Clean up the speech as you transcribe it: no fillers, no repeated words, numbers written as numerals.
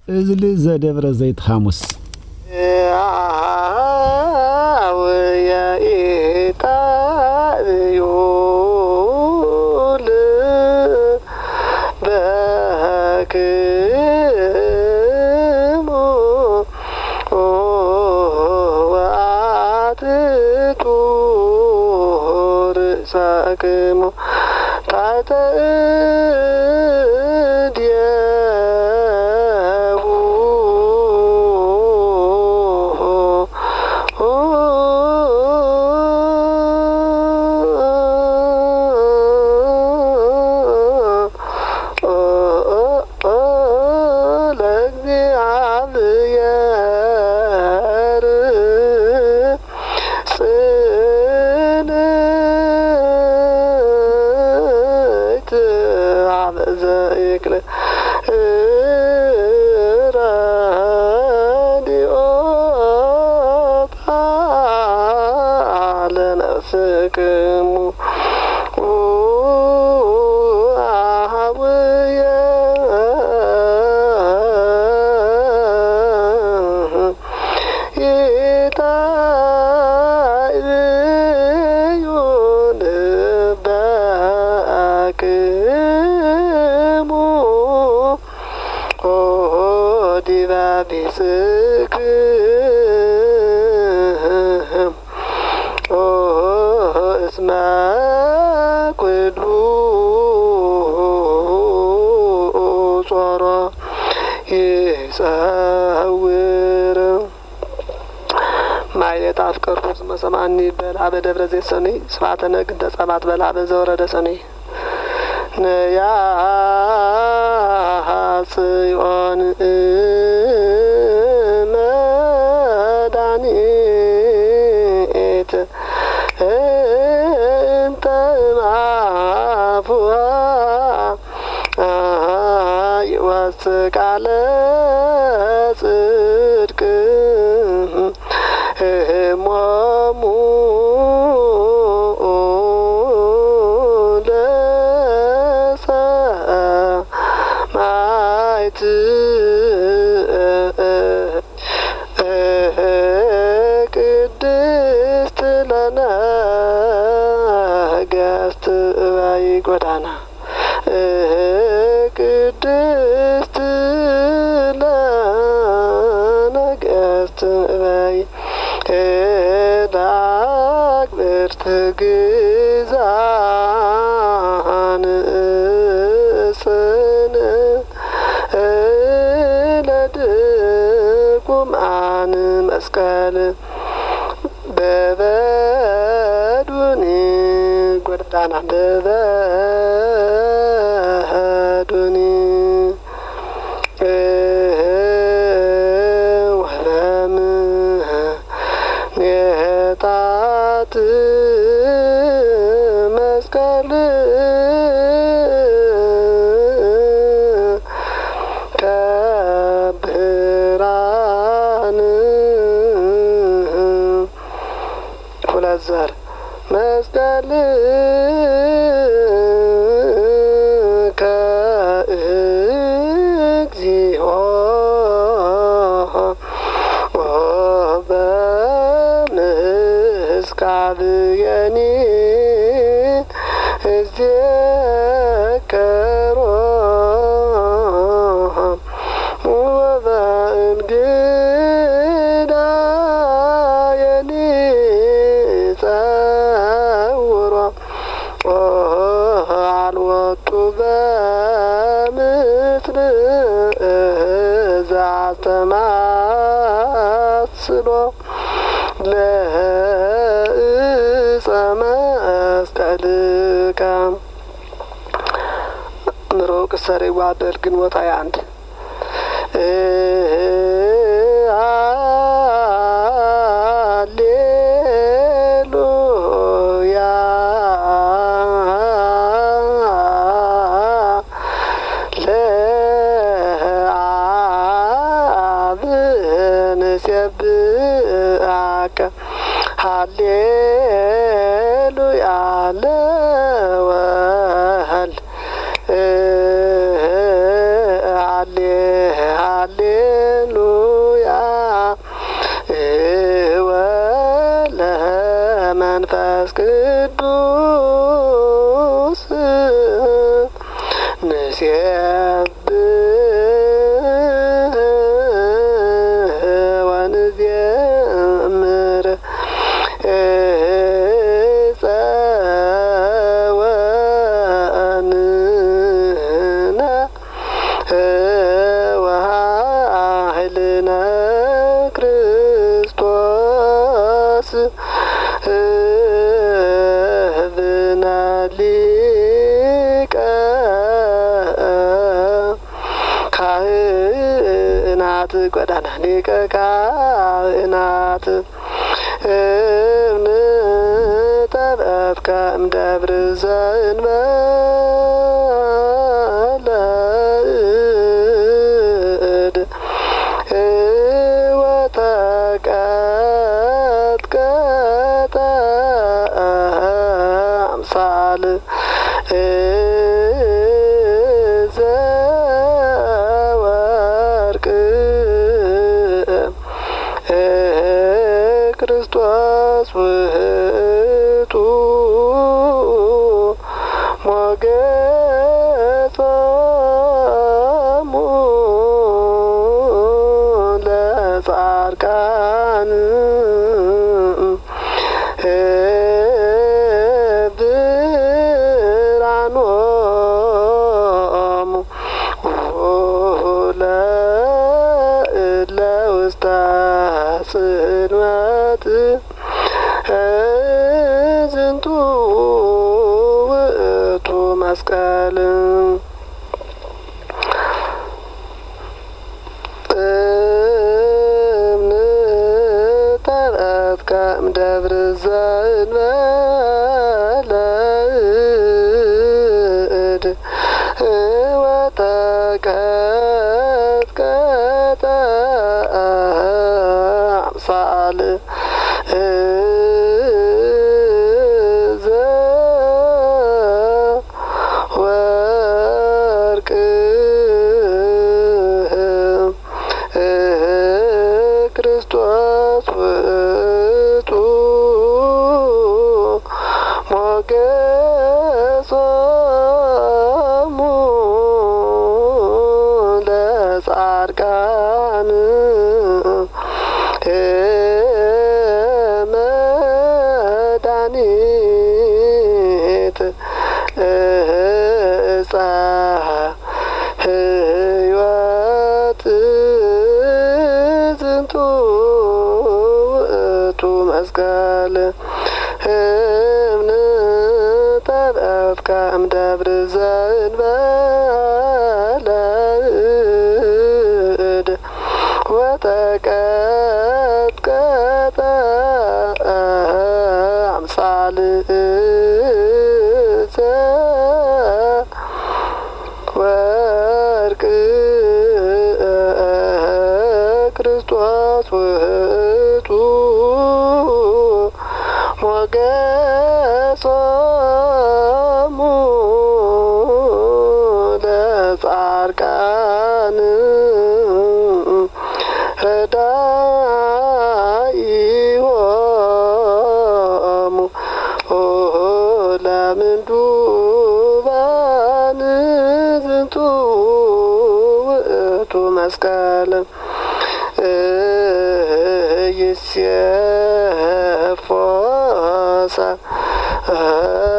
እዝል ዘደብረ ዘይት ሐሙስ ساكم تعتدي أفكر ما سمعني بلعب دبر زي سني سمعتنا قد سمعت بلعب زورة سني يا صيون مدانيت انت معفوها يوسك على صدق مامو لسا مايت قدست لنا قست باي قدانا قدست لنا قست باي داك برتقزان سنة لدكم عن مسكال ببادوني قردانا ببادوني तात መስቀል ከብርሃን ሁለት ዘር መስቀል ከእግዚኦ قابيني الذكرهم وبأنقدا يني ثورا عالوط بمثل ذات ماسلو لا مسكالك مروك سري وعدر قنوة عند هاليلويا لا عابن سيبعك هاليلويا لوهل عليه ካህናት ጎዳና ሊቀ ካህናት እብን ጠበብከ እምደብር ዘእንበለ እድ ወተቀጥቀጠ አምሳል ዘወርቅ ክርስቶስ ውእቱ ሞገሶሙ ለጻድቃን ብርሃኖሙ ለእለ ውስተ ጽልመት ዝንቱ ውእቱ መስቀል እምንተረትከ እምደብር ዘእንበለ እድ ወተቀጥቀጠ አምሳል ዘወርቅ ክርስቶስ ውእቱ ሞገሶሙ ለጻድቃን መድኃኒት ዕፀ ሕይወት ዝንቱ ውእቱ መስቀል እምንተረትከ እምደብር ዘእንበለ እድ ወተቀጥቀጠ አምሳል ዘወርቅ ክርስቶስ ውእቱ ሞገሶሙ ለጻድቃን ረዳኢሆሙ ለምንዱባን ዝንቱ ውእቱ መስቀል ይሴፎሰ